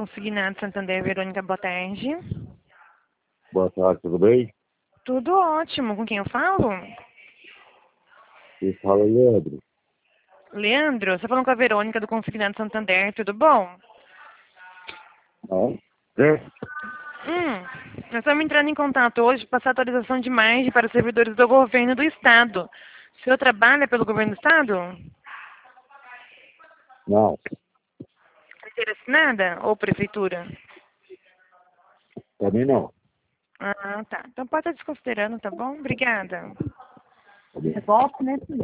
Consignado Santander, Verônica, boa tarde. Boa tarde, tudo bem? Tudo ótimo. Com quem eu falo? Quem fala é Leandro. Leandro, você tá falando com a Verônica do Consignado Santander, tudo bom? Não? É? Nós estamos entrando em contato hoje para passar atualização de imagem para os servidores do governo do Estado. O senhor trabalha pelo governo do Estado? Não, Carteira assinada ou prefeitura? também não. Ah, tá. Então pode estar desconsiderando, tá bom? Obrigada. Tá bem. Volta, né,